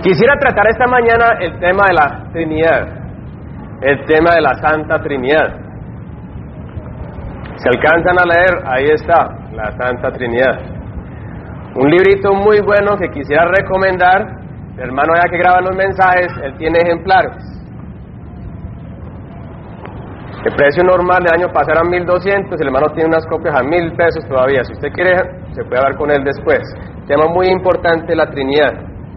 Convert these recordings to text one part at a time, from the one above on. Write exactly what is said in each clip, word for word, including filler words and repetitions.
Quisiera tratar esta mañana el tema de la Trinidad, el tema de la Santa Trinidad. Si alcanzan a leer, ahí está, la Santa Trinidad. Un librito muy bueno que quisiera recomendar. El hermano ya que graba los mensajes, él tiene ejemplares. El precio normal del año pasado era mil doscientos, el hermano tiene unas copias a mil pesos todavía. Si usted quiere, se puede hablar con él después. Tema muy importante, la Trinidad.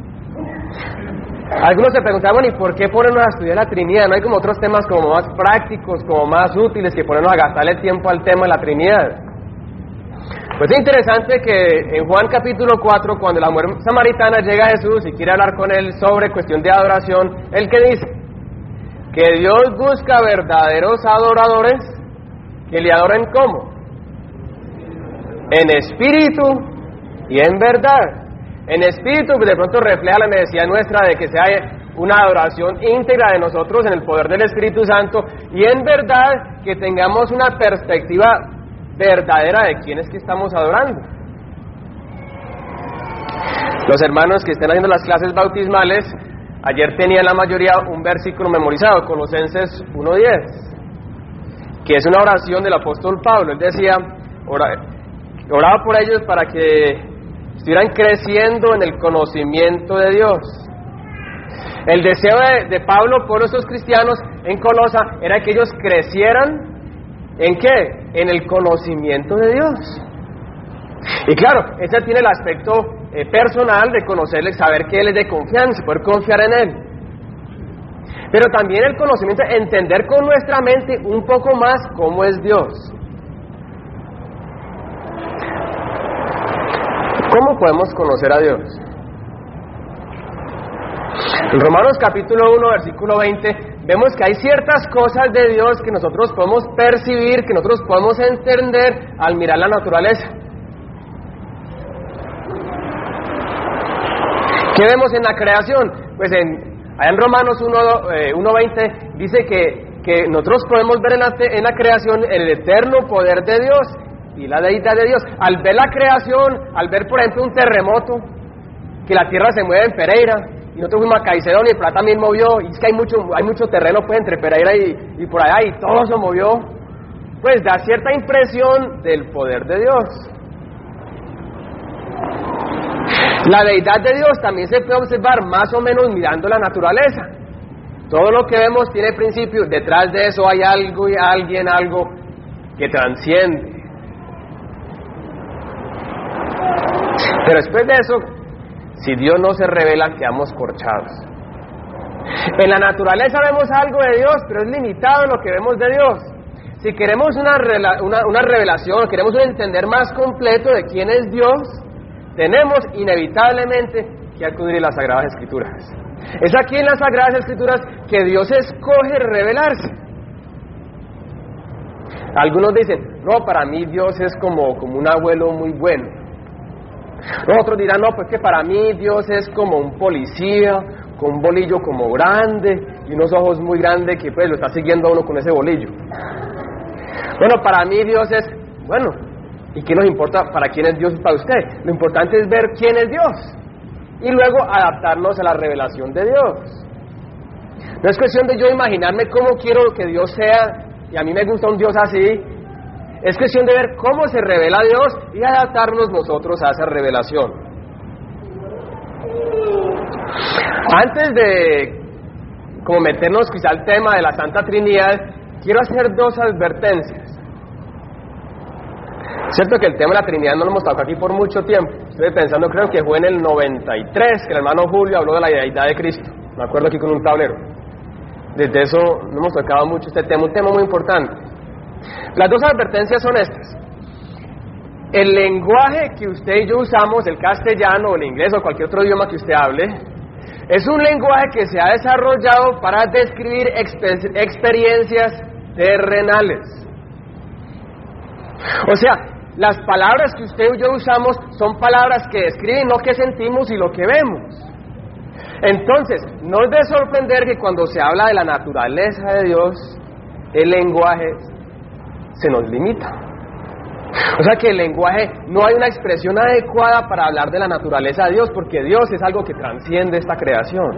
Algunos se preguntaban, ¿y por qué ponernos a estudiar la Trinidad? ¿No hay como otros temas como más prácticos, como más útiles que ponernos a gastarle tiempo al tema de la Trinidad? Pues es interesante que en Juan capítulo cuatro, cuando la mujer samaritana llega a Jesús y quiere hablar con él sobre cuestión de adoración, ¿él qué dice? Que Dios busca verdaderos adoradores que le adoren ¿cómo? En espíritu y en verdad. En espíritu, de pronto refleja la necesidad nuestra de que sea una adoración íntegra de nosotros en el poder del Espíritu Santo, y en verdad que tengamos una perspectiva verdadera de quién es que estamos adorando. Los hermanos que estén haciendo las clases bautismales, ayer tenían la mayoría un versículo memorizado, Colosenses uno diez, que es una oración del apóstol Pablo. Él decía, ora, oraba por ellos para que estuvieran creciendo en el conocimiento de Dios. El deseo de, de Pablo por estos cristianos en Colosa era que ellos crecieran ¿en qué? En el conocimiento de Dios. Y claro, ese tiene el aspecto eh, personal de conocerle, saber que Él es de confianza, poder confiar en Él. Pero también el conocimiento, entender con nuestra mente un poco más cómo es Dios. ¿Cómo podemos conocer a Dios? En Romanos capítulo uno, versículo veinte, vemos que hay ciertas cosas de Dios que nosotros podemos percibir, que nosotros podemos entender al mirar la naturaleza. ¿Qué vemos en la creación? Pues en, allá en Romanos uno veinte dice que, que nosotros podemos ver en la, en la creación el eterno poder de Dios y la deidad de Dios. Al ver la creación, al ver por ejemplo un terremoto, que la tierra se mueve en Pereira, y nosotros fuimos a Caicedo y el Plata también movió, y es que hay mucho, hay mucho terreno pues entre Pereira y, y por allá, y todo se movió, pues da cierta impresión del poder de Dios. La deidad de Dios también se puede observar más o menos mirando la naturaleza. Todo lo que vemos tiene principio, detrás de eso hay algo y alguien, algo que transciende. Pero después de eso, si Dios no se revela, quedamos corchados. En la naturaleza vemos algo de Dios, pero es limitado lo que vemos de Dios. Si queremos una, una, una revelación, queremos un entender más completo de quién es Dios, tenemos inevitablemente que acudir a las Sagradas Escrituras. Es aquí en las Sagradas Escrituras que Dios escoge revelarse. Algunos dicen, no, para mí Dios es como, como un abuelo muy bueno. Otros dirán, no, pues que para mí Dios es como un policía, con un bolillo como grande y unos ojos muy grandes que pues lo está siguiendo a uno con ese bolillo. Bueno, para mí Dios es, bueno, ¿y qué nos importa para quién es Dios para usted? Lo importante es ver quién es Dios y luego adaptarnos a la revelación de Dios. No es cuestión de yo imaginarme cómo quiero que Dios sea y a mí me gusta un Dios así. Es cuestión de ver cómo se revela Dios y adaptarnos nosotros a esa revelación. Antes de como meternos quizá al tema de la Santa Trinidad, quiero hacer dos advertencias. Es cierto que el tema de la Trinidad no lo hemos tocado aquí por mucho tiempo. Estoy pensando, creo que fue en el noventa y tres que el hermano Julio habló de la deidad de Cristo. Me acuerdo aquí con un tablero. Desde eso no hemos tocado mucho este tema, un tema muy importante. Las dos advertencias son estas. El lenguaje que usted y yo usamos, el castellano, el inglés o cualquier otro idioma que usted hable, es un lenguaje que se ha desarrollado para describir exper- experiencias terrenales. O sea, las palabras que usted y yo usamos son palabras que describen lo que sentimos y lo que vemos. Entonces, no es de sorprender que cuando se habla de la naturaleza de Dios, el lenguaje se nos limita. O sea que el lenguaje, no hay una expresión adecuada para hablar de la naturaleza de Dios, porque Dios es algo que transciende esta creación.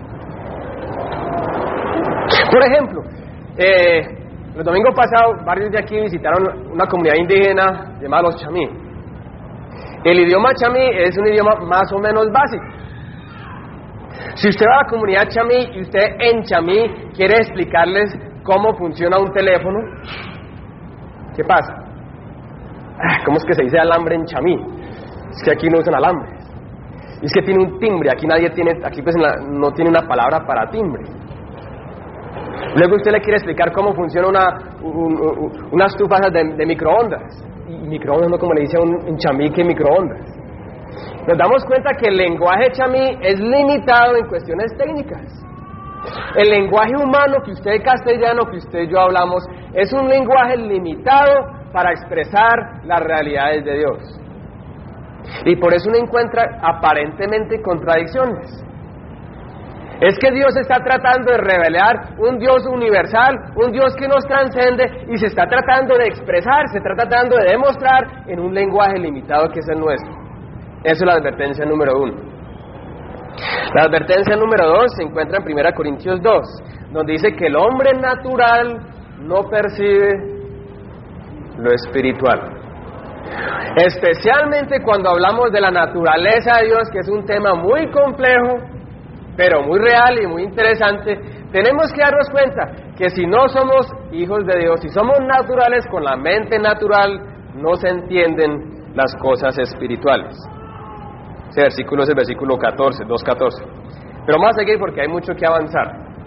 Por ejemplo, eh, el domingo pasado varios de aquí visitaron una comunidad indígena llamada los chamí. El idioma chamí es un idioma más o menos básico. Si usted va a la comunidad chamí y usted en chamí quiere explicarles cómo funciona un teléfono, ¿qué pasa? ¿Cómo es que se dice alambre en chamí? Es que aquí no usan alambres. Y es que tiene un timbre, aquí nadie tiene, aquí pues la, no tiene una palabra para timbre. Luego usted le quiere explicar cómo funciona una, un, un, unas estufas de, de microondas. Y microondas no como le dice a un, un chamí que microondas. Nos damos cuenta que el lenguaje chamí es limitado en cuestiones técnicas. El lenguaje humano que usted castellano, que usted y yo hablamos, es un lenguaje limitado para expresar las realidades de Dios. Y por eso uno encuentra aparentemente contradicciones. Es que Dios está tratando de revelar un Dios universal, un Dios que nos transcende, y se está tratando de expresar, se está tratando de demostrar en un lenguaje limitado que es el nuestro. Eso es la advertencia número uno. La advertencia número dos se encuentra en primera Corintios dos, donde dice que el hombre natural no percibe lo espiritual. Especialmente cuando hablamos de la naturaleza de Dios, que es un tema muy complejo, pero muy real y muy interesante, tenemos que darnos cuenta que si no somos hijos de Dios, si somos naturales con la mente natural, no se entienden las cosas espirituales. Ese versículo es el versículo catorce, dos catorce. Pero vamos a seguir porque hay mucho que avanzar.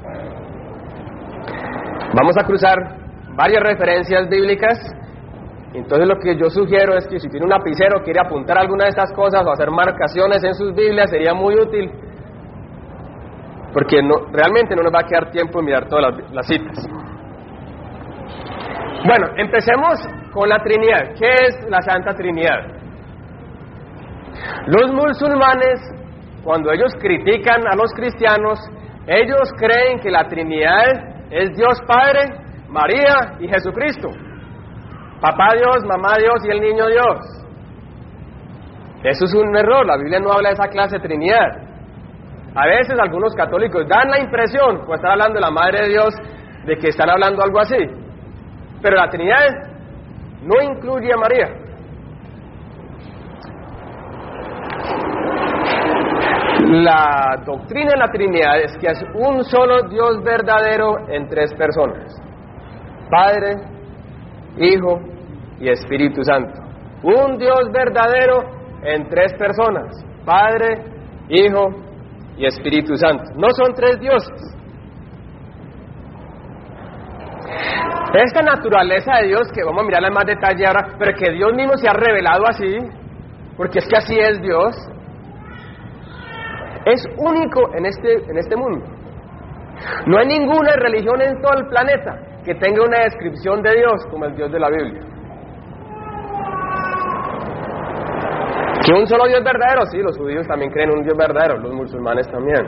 Vamos a cruzar varias referencias bíblicas. Entonces lo que yo sugiero es que si tiene un lapicero, quiere apuntar alguna de estas cosas o hacer marcaciones en sus Biblias, sería muy útil, porque no, realmente no nos va a quedar tiempo de mirar todas las, las citas. Bueno, empecemos con la Trinidad. ¿Qué es la Santa Trinidad? Los musulmanes, cuando ellos critican a los cristianos, ellos creen que la Trinidad es Dios Padre, María y Jesucristo. Papá Dios, mamá Dios y el niño Dios. Eso es un error, la Biblia no habla de esa clase de Trinidad. A veces algunos católicos dan la impresión, pues están hablando de la Madre de Dios, de que están hablando algo así. Pero la Trinidad no incluye a María. La doctrina de la Trinidad es que es un solo Dios verdadero en tres personas: Padre, Hijo y Espíritu Santo. Un Dios verdadero en tres personas: Padre, Hijo y Espíritu Santo. No son tres dioses. Esta naturaleza de Dios, que vamos a mirarla en más detalle ahora, pero que Dios mismo se ha revelado así, porque es que así es Dios, es único en este, en este mundo. No hay ninguna religión en todo el planeta que tenga una descripción de Dios como el Dios de la Biblia. ¿Que un solo Dios verdadero? Sí, los judíos también creen en un Dios verdadero, los musulmanes también.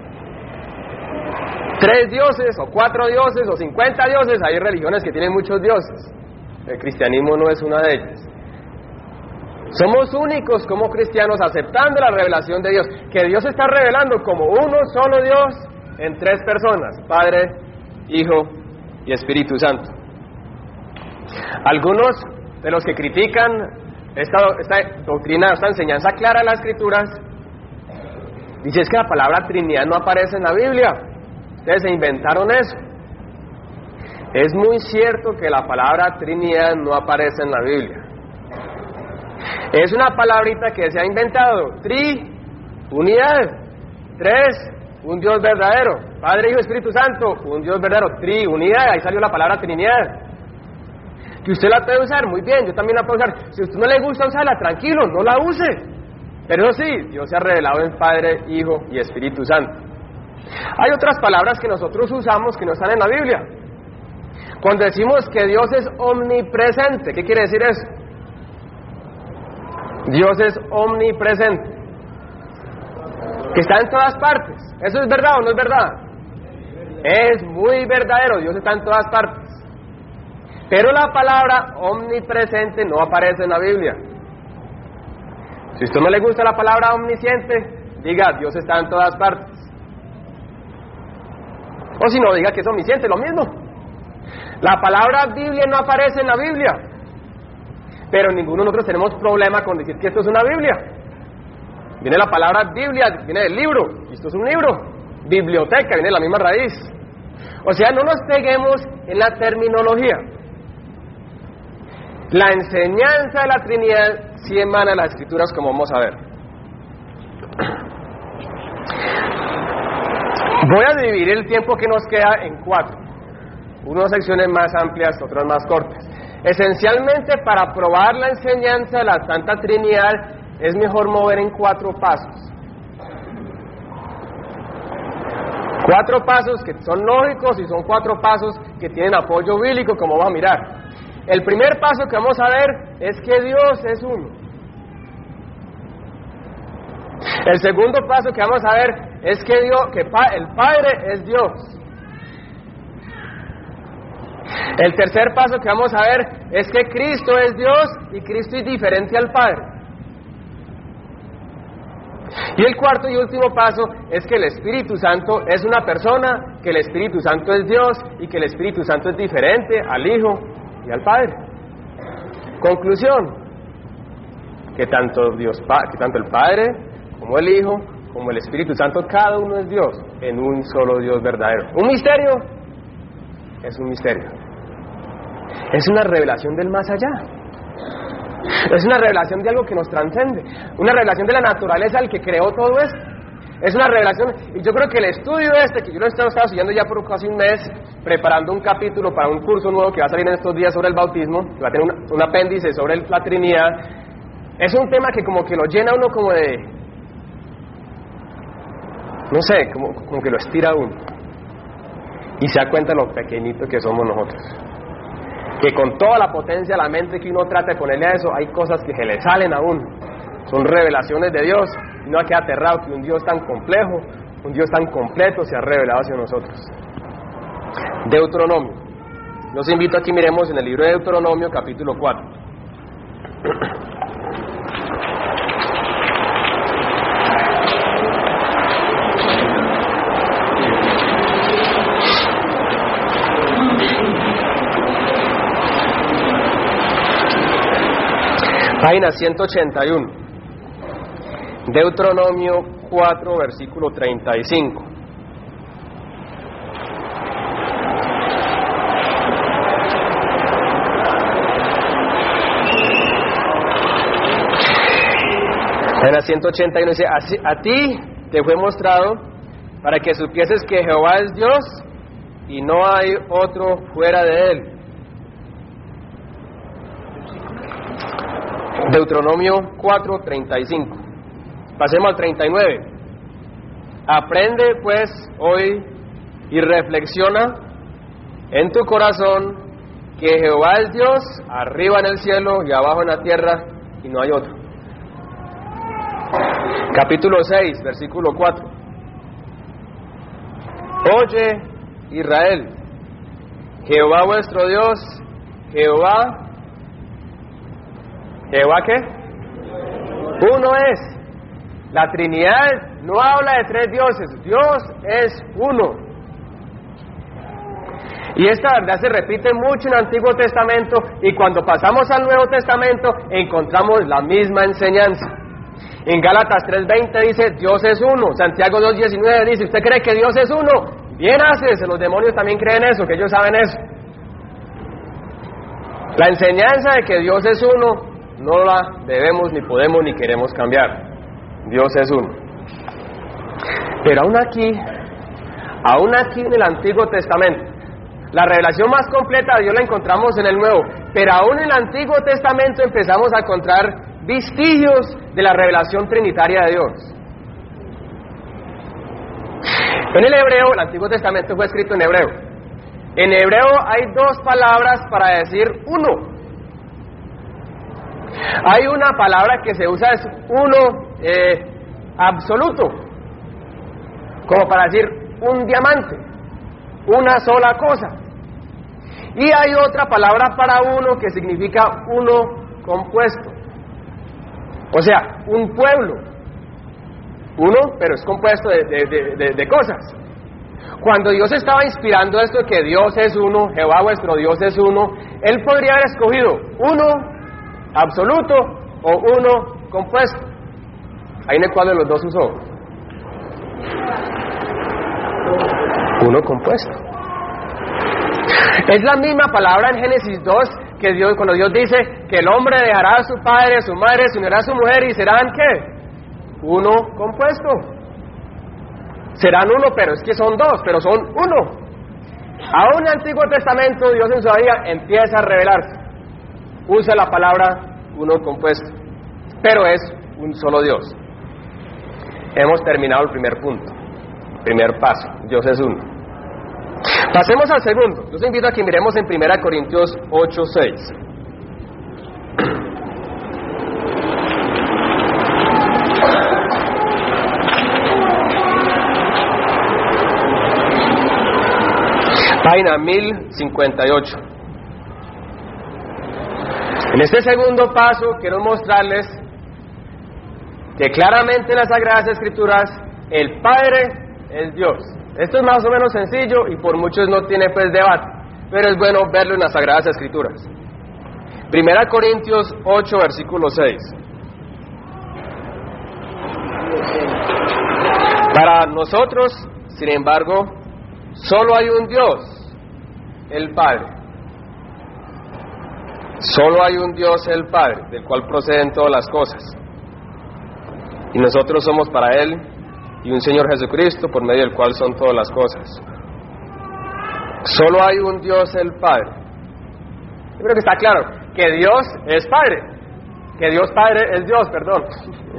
Tres dioses, o cuatro dioses, o cincuenta dioses, hay religiones que tienen muchos dioses. El cristianismo no es una de ellas. Somos únicos como cristianos aceptando la revelación de Dios, que Dios está revelando como uno solo Dios en tres personas: Padre, Hijo y Espíritu Santo. Algunos de los que critican esta, esta doctrina, esta enseñanza clara de las Escrituras, dicen es que la palabra Trinidad no aparece en la Biblia. Ustedes se inventaron eso. Es muy cierto que la palabra Trinidad no aparece en la Biblia. Es una palabrita que se ha inventado: tri, unidad; tres, un Dios verdadero; Padre, Hijo, Espíritu Santo, un Dios verdadero; tri, unidad. Ahí salió la palabra Trinidad. Que usted la puede usar, muy bien, yo también la puedo usar. Si a usted no le gusta usarla, tranquilo, no la use. Pero eso sí, Dios se ha revelado en Padre, Hijo y Espíritu Santo. Hay otras palabras que nosotros usamos que no están en la Biblia. Cuando decimos que Dios es omnipresente, ¿qué quiere decir eso? Dios es omnipresente, que está en todas partes. ¿Eso es verdad o no es verdad? Es muy verdadero, Dios está en todas partes. Pero la palabra omnipresente no aparece en la Biblia. Si a usted no le gusta la palabra omnisciente, diga, Dios está en todas partes. O si no, diga que es omnisciente, lo mismo. La palabra Biblia no aparece en la Biblia, pero ninguno de nosotros tenemos problema con decir que esto es una Biblia. Viene la palabra Biblia, viene del libro, y esto es un libro. Biblioteca, viene de la misma raíz. O sea, no nos peguemos en la terminología. La enseñanza de la Trinidad sí emana de las Escrituras, como vamos a ver. Voy a dividir el tiempo que nos queda en cuatro. Unas secciones más amplias, otras más cortas. Esencialmente, para probar la enseñanza de la Santa Trinidad, es mejor mover en cuatro pasos. Cuatro pasos que son lógicos y son cuatro pasos que tienen apoyo bíblico, como vamos a mirar. El primer paso que vamos a ver es que Dios es uno. El segundo paso que vamos a ver es que Dios, que pa, el Padre es Dios. El tercer paso que vamos a ver es que Cristo es Dios y Cristo es diferente al Padre. Y el cuarto y último paso es que el Espíritu Santo es una persona, que el Espíritu Santo es Dios y que el Espíritu Santo es diferente al Hijo y al Padre. Conclusión, que tanto Dios, que tanto el Padre como el Hijo como el Espíritu Santo, cada uno es Dios en un solo Dios verdadero. Un misterio es un misterio. Es una revelación del más allá. Es una revelación de algo que nos trascende, una revelación de la naturaleza del que creó todo esto. Es una revelación, y yo creo que el estudio este, que yo lo he estado estudiando ya por casi un mes, preparando un capítulo para un curso nuevo que va a salir en estos días sobre el bautismo, que va a tener un, un apéndice sobre la Trinidad, es un tema que como que lo llena uno como de, no sé, como, como que lo estira a uno, y se da cuenta de lo pequeñito que somos nosotros. Que con toda la potencia de la mente que uno trata de ponerle a eso, hay cosas que se le salen a uno. Son revelaciones de Dios, y uno queda aterrado que un Dios tan complejo, un Dios tan completo se ha revelado hacia nosotros. Deuteronomio. Los invito a que miremos en el libro de Deuteronomio, capítulo cuatro. Página ciento ochenta y uno. Deuteronomio cuatro, versículo treinta y cinco. Página ciento ochenta y uno dice, así, a ti te fue mostrado para que supieses que Jehová es Dios y no hay otro fuera de él. Deuteronomio cuatro, treinta y cinco. Pasemos al treinta y nueve. Aprende pues hoy y reflexiona en tu corazón que Jehová es Dios, arriba en el cielo y abajo en la tierra, y no hay otro. Capítulo seis, versículo cuatro. Oye, Israel, Jehová vuestro Dios, Jehová ¿Jehová qué? Uno es. La Trinidad no habla de tres dioses, Dios es uno. Y esta verdad se repite mucho en el Antiguo Testamento, y cuando pasamos al Nuevo Testamento encontramos la misma enseñanza. En Gálatas tres veinte dice, Dios es uno. Santiago dos diecinueve dice, ¿usted cree que Dios es uno? Bien haces, los demonios también creen eso, que ellos saben eso. La enseñanza de que Dios es uno no la debemos, ni podemos, ni queremos cambiar. Dios es uno. Pero aún aquí, aún aquí en el Antiguo Testamento, la revelación más completa de Dios la encontramos en el Nuevo, pero aún en el Antiguo Testamento empezamos a encontrar vestigios de la revelación trinitaria de Dios. En el hebreo, el Antiguo Testamento fue escrito en hebreo. En hebreo hay dos palabras para decir uno. Hay una palabra que se usa, es uno eh, absoluto, como para decir un diamante, una sola cosa. Y hay otra palabra para uno que significa uno compuesto. O sea, un pueblo. Uno, pero es compuesto de, de, de, de, de cosas. Cuando Dios estaba inspirando esto de que Dios es uno, Jehová vuestro Dios es uno, Él podría haber escogido uno absoluto o uno compuesto. Ahí en el cual de los dos usó. Uno compuesto. Es la misma palabra en Génesis dos que Dios, cuando Dios dice que el hombre dejará a su padre, a su madre, se unirá a su mujer y serán ¿qué? Uno compuesto. Serán uno, pero es que son dos, pero son uno. Aún en el Antiguo Testamento Dios en su vida empieza a revelarse. Usa la palabra uno compuesto, pero es un solo Dios. Hemos terminado el primer punto, primer paso, Dios es uno. Pasemos al segundo. Los invito a que miremos en primera Corintios ocho seis. Página mil cincuenta y ocho. En este segundo paso quiero mostrarles que claramente en las Sagradas Escrituras el Padre es Dios. Esto es más o menos sencillo y por muchos no tiene pues debate, pero es bueno verlo en las Sagradas Escrituras. Primera Corintios ocho, versículo seis. Para nosotros, sin embargo, solo hay un Dios, el Padre. Solo hay un Dios, el Padre, del cual proceden todas las cosas. Y nosotros somos para Él, y un Señor Jesucristo, por medio del cual son todas las cosas. Solo hay un Dios, el Padre. Yo creo que está claro que Dios es Padre, que Dios Padre es Dios, perdón.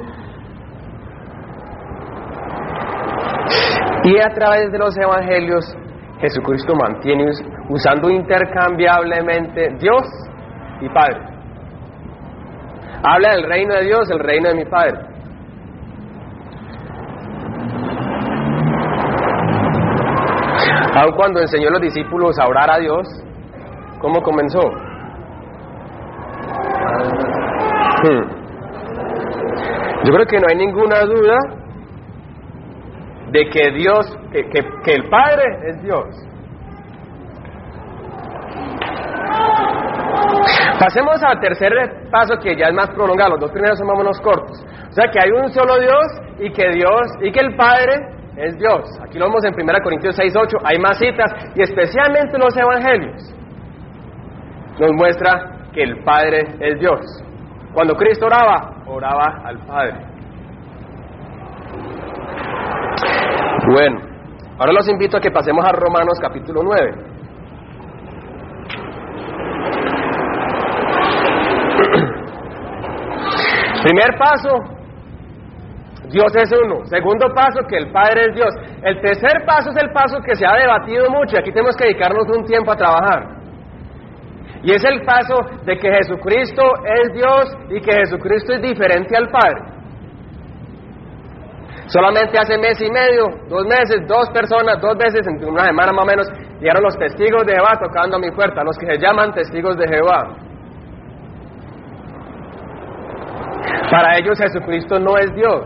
Y a través de los evangelios, Jesucristo mantiene usando intercambiablemente Dios y Padre. Habla del reino de Dios, el reino de mi Padre. Aun cuando enseñó a los discípulos a orar a Dios, ¿cómo comenzó? Hmm. Yo creo que no hay ninguna duda de que Dios, que, que, que el Padre es Dios. Pasemos al tercer paso, que ya es más prolongado. Los dos primeros son más o menos cortos. O sea, que hay un solo Dios y que Dios y que el Padre es Dios. Aquí lo vemos en primera Corintios seis ocho. Hay más citas y especialmente en los evangelios nos muestra que el Padre es Dios. Cuando Cristo oraba, oraba al Padre. Bueno, ahora los invito a que pasemos a Romanos capítulo nueve. Primer paso, Dios es uno. Segundo paso, que el Padre es Dios. El tercer paso es el paso que se ha debatido mucho. Aquí tenemos que dedicarnos un tiempo a trabajar. Y es el paso de que Jesucristo es Dios y que Jesucristo es diferente al Padre. Solamente hace mes y medio, dos meses, dos personas, dos veces, en una semana más o menos, llegaron los testigos de Jehová tocando a mi puerta, los que se llaman testigos de Jehová. Para ellos Jesucristo no es Dios.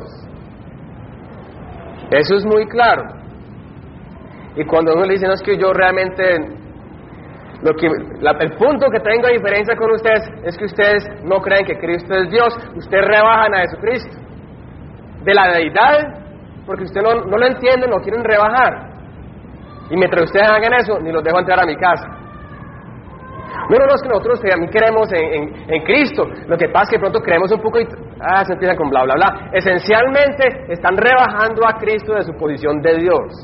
Eso es muy claro. Y cuando uno le dice, no, es que yo realmente, lo que, la, el punto que tengo de diferencia con ustedes es que ustedes no creen que Cristo es Dios, ustedes rebajan a Jesucristo de la deidad, porque ustedes no, no lo entienden, lo quieren rebajar. Y mientras ustedes hagan eso, ni los dejo entrar a mi casa. No, no, no, es que nosotros también creemos en, en, en Cristo. Lo que pasa es que de pronto creemos un poco y ah, se empiezan con bla, bla, bla. Esencialmente están rebajando a Cristo de su posición de Dios.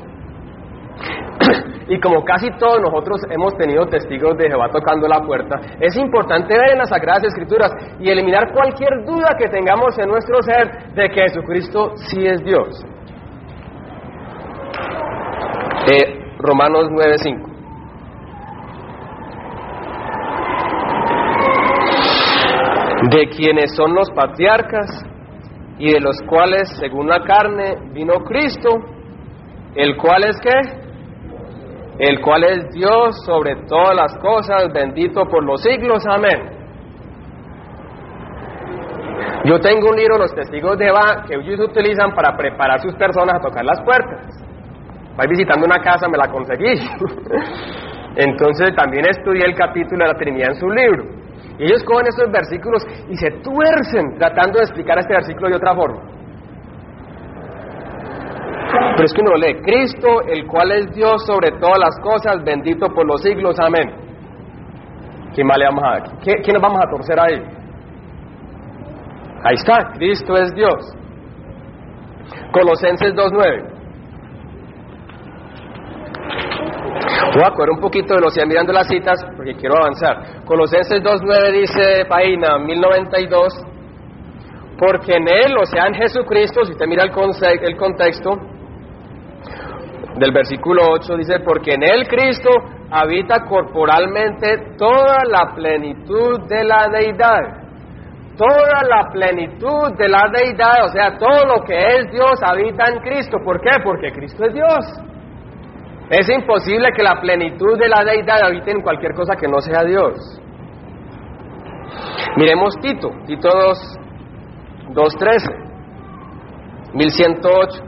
Y como casi todos nosotros hemos tenido testigos de Jehová tocando la puerta, es importante ver en las Sagradas Escrituras y eliminar cualquier duda que tengamos en nuestro ser de que Jesucristo sí es Dios. Eh, Romanos nueve cinco. De quienes son los patriarcas y de los cuales según la carne vino Cristo, el cual es ¿qué? el cual es Dios sobre todas las cosas, bendito por los siglos, amén. Yo tengo un libro, Los Testigos de Jehová, que ellos utilizan para preparar a sus personas a tocar las puertas. Vais visitando una casa, me la conseguí. Entonces también estudié el capítulo de la Trinidad en su libro. Y ellos cogen estos versículos y se tuercen tratando de explicar este versículo de otra forma. Pero es que uno lee, Cristo, el cual es Dios sobre todas las cosas, bendito por los siglos, amén. ¿Qué más le vamos a dar? ¿Qué, qué nos vamos a torcer ahí? Ahí está, Cristo es Dios. Colosenses dos nueve. Voy a correr un poquito de velocidad mirando las citas porque quiero avanzar. Colosenses dos nueve dice, página mil noventa y dos, porque en Él, o sea en Jesucristo, si usted mira el, conce- el contexto del versículo ocho, dice, porque en Él Cristo habita corporalmente toda la plenitud de la deidad. Toda la plenitud de la deidad, o sea, todo lo que es Dios habita en Cristo. ¿Por qué? Porque Cristo es Dios. Es imposible que la plenitud de la deidad habite en cualquier cosa que no sea Dios. Miremos Tito, Tito dos trece, mil ciento ocho.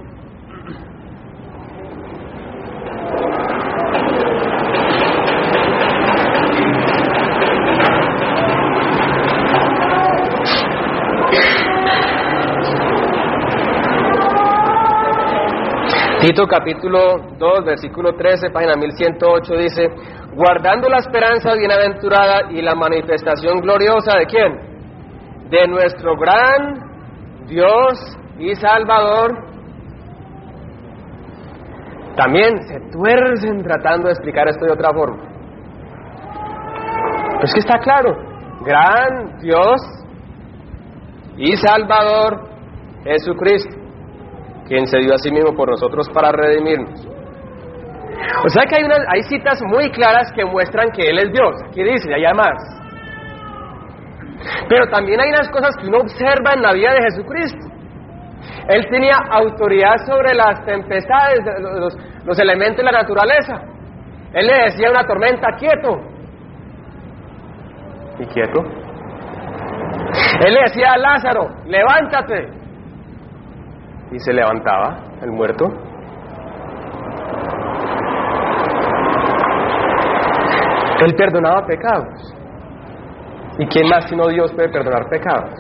Tito capítulo dos, versículo trece, página mil ciento ocho, dice, guardando la esperanza bienaventurada y la manifestación gloriosa ¿de quién? De nuestro gran Dios y Salvador. También se tuercen tratando de explicar esto de otra forma. Pero es que está claro, gran Dios y Salvador Jesucristo, quien se dio a sí mismo por nosotros para redimirnos. O sea que hay, unas, hay citas muy claras que muestran que Él es Dios. Aquí dice, y hay más. Pero también hay unas cosas que uno observa en la vida de Jesucristo. Él tenía autoridad sobre las tempestades, los, los elementos de la naturaleza. Él le decía a una tormenta, quieto. Y quieto. Él le decía a Lázaro, levántate. Y se levantaba el muerto. Él perdonaba pecados. ¿Y quién más sino Dios puede perdonar pecados?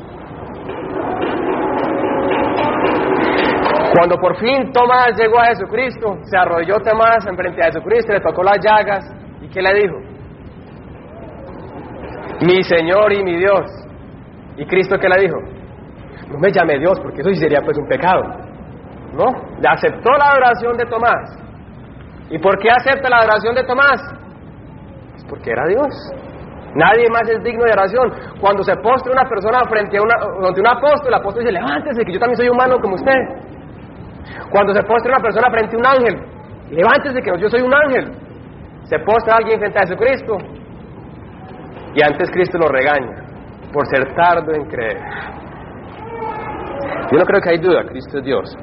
Cuando por fin Tomás llegó a Jesucristo, se arrodilló Tomás enfrente a Jesucristo, le tocó las llagas. ¿Y qué le dijo? Mi Señor y mi Dios. ¿Y Cristo qué le dijo? No me llame Dios, porque eso sí sería pues un pecado. ¿No? Le aceptó la adoración de Tomás. ¿Y por qué acepta la adoración de Tomás? Es porque era Dios. Nadie más es digno de oración. Cuando se postra una persona frente a una, ante un apóstol, el apóstol dice, levántese, que yo también soy humano como usted. Cuando se postra una persona frente a un ángel, levántese, que yo soy un ángel. Se postra alguien frente a Jesucristo, y antes Cristo lo regaña por ser tardo en creer. Yo no creo que hay duda, Cristo es Dios.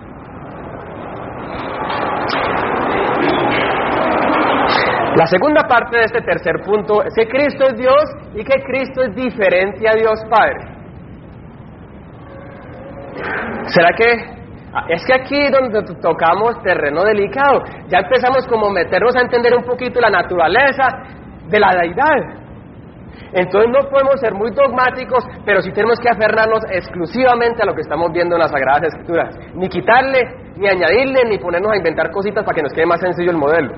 La segunda parte de este tercer punto es que Cristo es Dios y que Cristo es diferente a Dios Padre. ¿Será que...? Es que aquí donde tocamos terreno delicado, ya empezamos como a meternos a entender un poquito la naturaleza de la deidad. Entonces no podemos ser muy dogmáticos, pero sí tenemos que aferrarnos exclusivamente a lo que estamos viendo en las Sagradas Escrituras. Ni quitarle, ni añadirle, ni ponernos a inventar cositas para que nos quede más sencillo el modelo.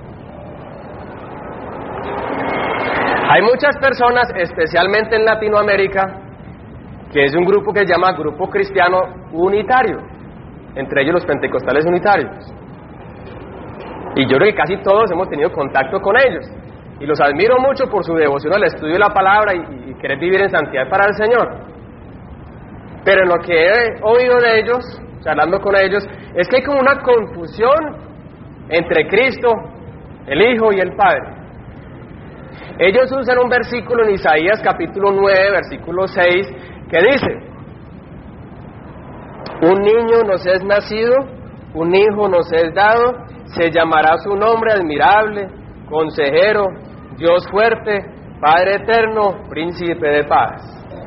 Hay muchas personas, especialmente en Latinoamérica, que es un grupo que se llama Grupo Cristiano Unitario, entre ellos los pentecostales unitarios. Y yo creo que casi todos hemos tenido contacto con ellos. Y los admiro mucho por su devoción al estudio de la palabra y, y querer vivir en santidad para el Señor. Pero en lo que he oído de ellos, charlando con ellos, es que hay como una confusión entre Cristo, el Hijo y el Padre. Ellos usan un versículo en Isaías capítulo nueve, versículo seis, que dice: un niño nos es nacido, un hijo nos es dado, se llamará su nombre admirable, consejero, Dios fuerte, Padre eterno, príncipe de paz.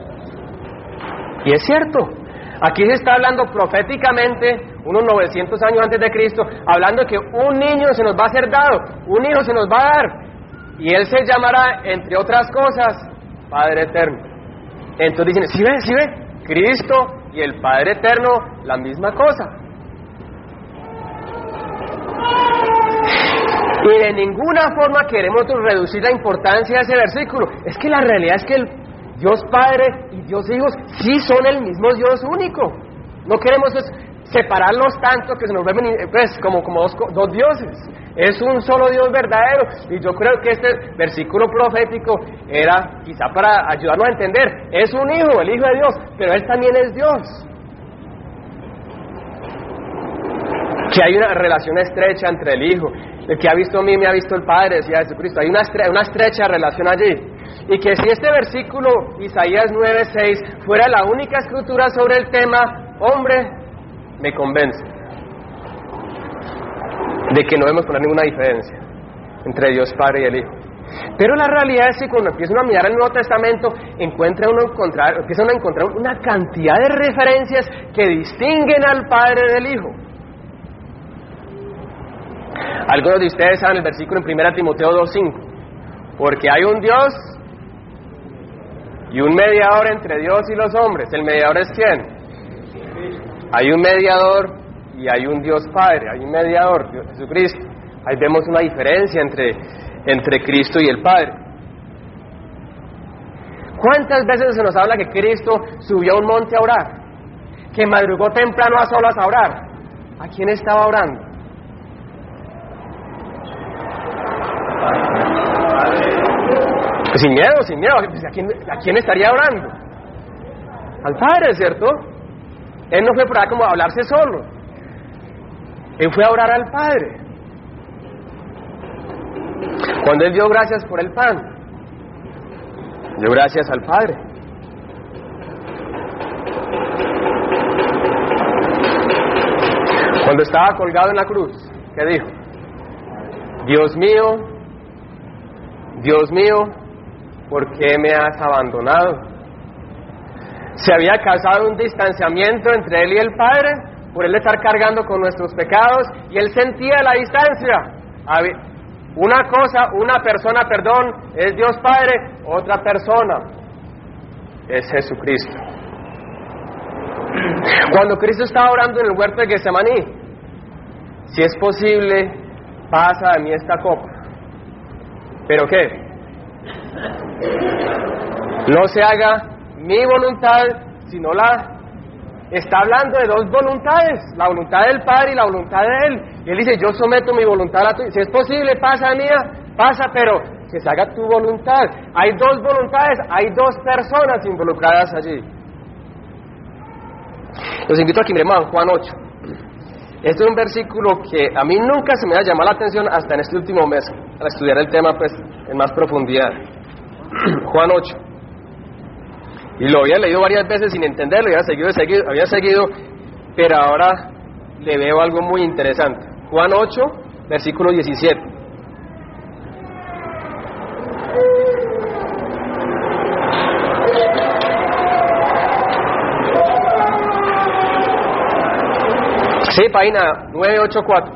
Y es cierto, aquí se está hablando proféticamente, unos novecientos años antes de Cristo, hablando de que un niño se nos va a ser dado, un hijo se nos va a dar, y él se llamará, entre otras cosas, Padre eterno. Entonces dicen, ¿sí ve, sí ve? Cristo y el Padre eterno, la misma cosa. Y de ninguna forma queremos reducir la importancia de ese versículo. Es que la realidad es que el Dios Padre y Dios Hijo sí son el mismo Dios único. No queremos pues, separarlos tanto que se nos ven pues, como, como dos, dos dioses. Es un solo Dios verdadero. Y yo creo que este versículo profético era quizá para ayudarnos a entender. Es un hijo, el Hijo de Dios, pero Él también es Dios. Que hay una relación estrecha entre el Hijo. El que ha visto a mí me ha visto el Padre, decía Jesucristo. Hay una, estre- una estrecha relación allí. Y que si este versículo, Isaías nueve seis, fuera la única escritura sobre el tema, hombre, me convence de que no debemos poner ninguna diferencia entre Dios Padre y el Hijo. Pero la realidad es que cuando empiezan a mirar el Nuevo Testamento, encuentra uno encontrar, empiezan a encontrar una cantidad de referencias que distinguen al Padre del Hijo. Algunos de ustedes saben el versículo en primera Timoteo dos cinco, porque hay un Dios y un mediador entre Dios y los hombres. ¿El mediador es quién? Hay un mediador y hay un Dios Padre, hay un mediador, Dios Jesucristo. Ahí vemos una diferencia entre, entre Cristo y el Padre. ¿Cuántas veces se nos habla que Cristo subió a un monte a orar? Que madrugó temprano a solas a orar. ¿A quién estaba orando? Pues sin miedo, sin miedo. ¿A quién, ¿A quién estaría orando? Al Padre, ¿cierto? Él no fue por ahí como a hablarse solo. Él fue a orar al Padre. Cuando Él dio gracias por el pan, dio gracias al Padre. Cuando estaba colgado en la cruz, ¿qué dijo? Dios mío, Dios mío, ¿por qué me has abandonado? Se había causado un distanciamiento entre Él y el Padre por Él estar cargando con nuestros pecados, y Él sentía la distancia. Una cosa, una persona, perdón, es Dios Padre, otra persona es Jesucristo. Cuando Cristo estaba orando en el huerto de Getsemaní, si es posible, pasa de mí esta copa. ¿Pero qué? No se haga mi voluntad, sino la... Está hablando de dos voluntades, la voluntad del Padre y la voluntad de Él. Y Él dice, yo someto mi voluntad a la tuya. Si es posible, pasa mía, pasa, pero que se haga tu voluntad. Hay dos voluntades, hay dos personas involucradas allí. Los invito a que miremos a Juan ocho. Este es un versículo que a mí nunca se me ha llamado la atención hasta en este último mes, al estudiar el tema pues en más profundidad. Juan ocho. Y lo había leído varias veces sin entenderlo, había seguido, seguido, había seguido, pero ahora le veo algo muy interesante. Juan ocho, versículo diecisiete. Sí, página nueve ochenta y cuatro.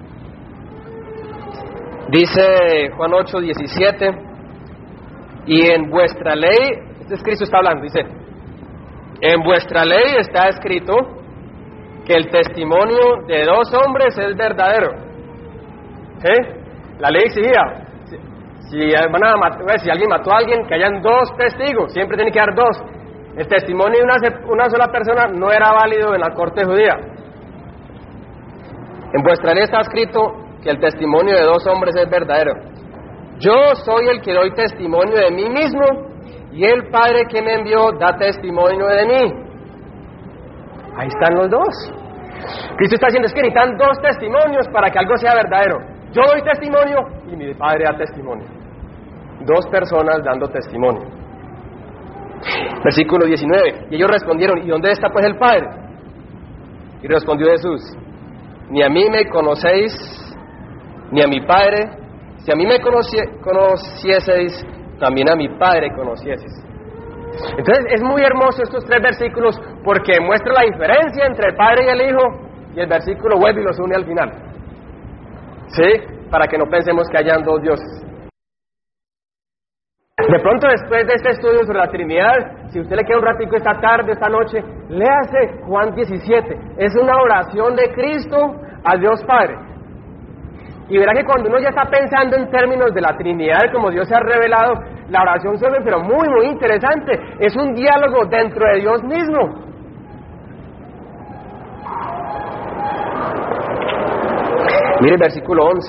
Dice Juan ocho, diecisiete, y en vuestra ley, este es Cristo está hablando, dice, en vuestra ley está escrito que el testimonio de dos hombres es verdadero. ¿Sí? La ley exigía, si, si, van a matar, si alguien mató a alguien, que hayan dos testigos, siempre tiene que haber dos. El testimonio de una, una sola persona no era válido en la corte judía. En vuestra ley está escrito que el testimonio de dos hombres es verdadero. Yo soy el que doy testimonio de mí mismo, y el Padre que me envió da testimonio de mí. Ahí están los dos. Cristo está diciendo, es que necesitan dos testimonios para que algo sea verdadero. Yo doy testimonio y mi Padre da testimonio. Dos personas dando testimonio. Versículo diecinueve. Y ellos respondieron, ¿y dónde está pues el Padre? Y respondió Jesús, ni a mí me conocéis, ni a mi Padre. Si a mí me conocie, conocieseis, también a mi Padre conocieseis. Entonces es muy hermoso estos tres versículos porque muestra la diferencia entre el Padre y el Hijo, y el versículo vuelve y los une al final. ¿Sí? Para que no pensemos que hayan dos dioses. De pronto, después de este estudio sobre la Trinidad, si usted le queda un ratico esta tarde, esta noche, léase Juan diecisiete. Es una oración de Cristo a Dios Padre. Y verá que cuando uno ya está pensando en términos de la Trinidad, como Dios se ha revelado, la oración suena pero muy, muy interesante. Es un diálogo dentro de Dios mismo. Mire el versículo once.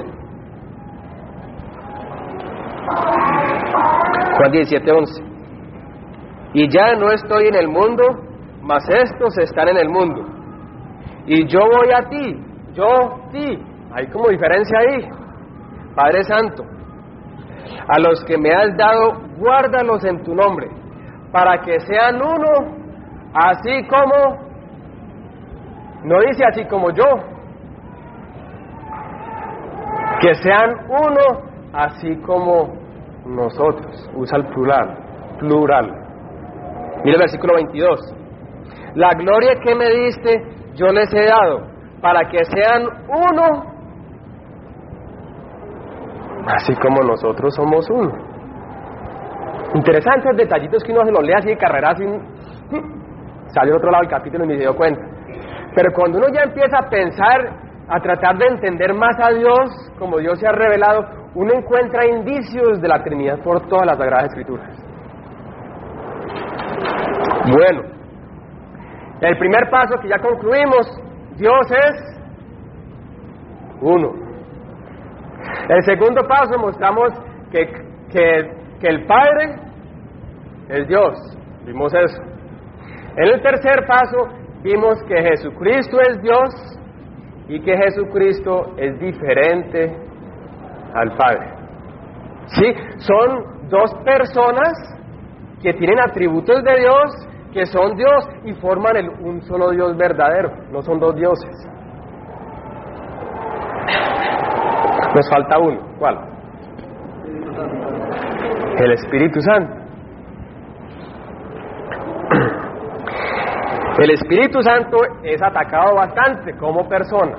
Juan diecisiete, once. Y ya no estoy en el mundo, mas estos están en el mundo. Y yo voy a ti, yo, ti. Hay como diferencia ahí. Padre Santo, a los que me has dado, guárdalos en tu nombre, para que sean uno, así como, no dice así como yo, que sean uno, así como nosotros. Usa el plural, plural. Mira el versículo veintidós. La gloria que me diste, yo les he dado, para que sean uno, así como nosotros somos uno. Interesantes detallitos que uno se los lee así de carrera, sin salió al otro lado del capítulo y ni se dio cuenta. Pero cuando uno ya empieza a pensar, a tratar de entender más a Dios, como Dios se ha revelado, uno encuentra indicios de la Trinidad por todas las Sagradas Escrituras. Bueno, el primer paso que ya concluimos, Dios es uno. El segundo paso mostramos que, que, que el Padre es Dios, vimos eso. En el tercer paso vimos que Jesucristo es Dios y que Jesucristo es diferente al Padre. Sí, son dos personas que tienen atributos de Dios, que son Dios y forman el, un solo Dios verdadero, no son dos dioses. Nos falta uno, ¿cuál? El Espíritu Santo. El Espíritu Santo es atacado bastante como persona.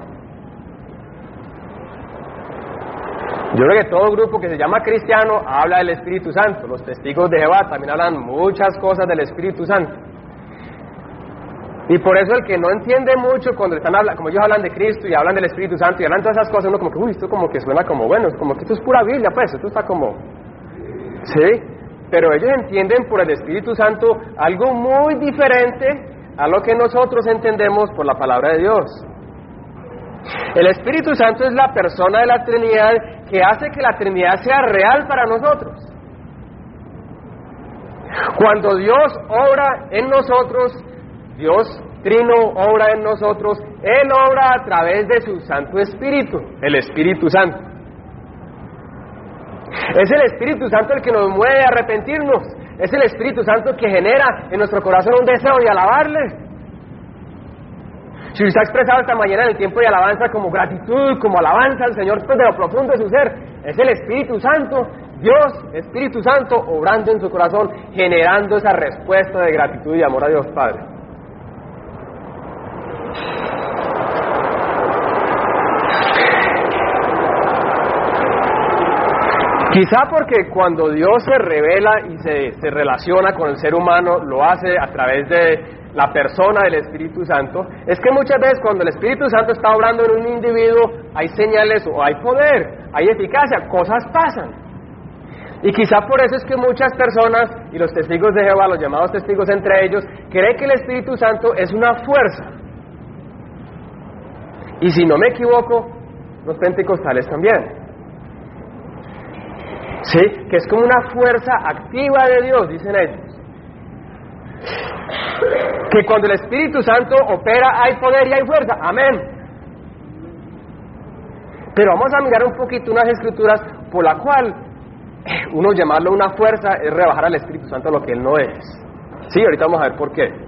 Yo creo que todo grupo que se llama cristiano habla del Espíritu Santo. Los testigos de Jehová también hablan muchas cosas del Espíritu Santo. Y por eso el que no entiende mucho cuando están hablando, como ellos hablan de Cristo y hablan del Espíritu Santo y hablan todas esas cosas, uno como que, uy, esto como que suena como bueno, como que esto es pura Biblia, pues, esto está como, ¿sí? Pero ellos entienden por el Espíritu Santo algo muy diferente a lo que nosotros entendemos por la palabra de Dios. El Espíritu Santo es la persona de la Trinidad que hace que la Trinidad sea real para nosotros. Cuando Dios obra en nosotros, Dios Trino obra en nosotros, Él obra a través de su Santo Espíritu, el Espíritu Santo. Es el Espíritu Santo el que nos mueve a arrepentirnos, es el Espíritu Santo que genera en nuestro corazón un deseo de alabarle. Si usted ha expresado esta mañana en el tiempo de alabanza como gratitud, como alabanza al Señor, pues de lo profundo de su ser, es el Espíritu Santo, Dios, Espíritu Santo, obrando en su corazón, generando esa respuesta de gratitud y amor a Dios Padre. Quizá porque cuando Dios se revela y se, se relaciona con el ser humano, lo hace a través de la persona del Espíritu Santo, es que muchas veces cuando el Espíritu Santo está obrando en un individuo, hay señales o hay poder, hay eficacia, cosas pasan. Y quizá por eso es que muchas personas, y los testigos de Jehová, los llamados testigos entre ellos, creen que el Espíritu Santo es una fuerza. Y si no me equivoco, los pentecostales también. Sí, que es como una fuerza activa de Dios, dicen ellos. Que cuando el Espíritu Santo opera hay poder y hay fuerza, amén. Pero vamos a mirar un poquito unas escrituras por la cual uno llamarlo una fuerza es rebajar al Espíritu Santo a lo que Él no es. Sí, ahorita vamos a ver por qué.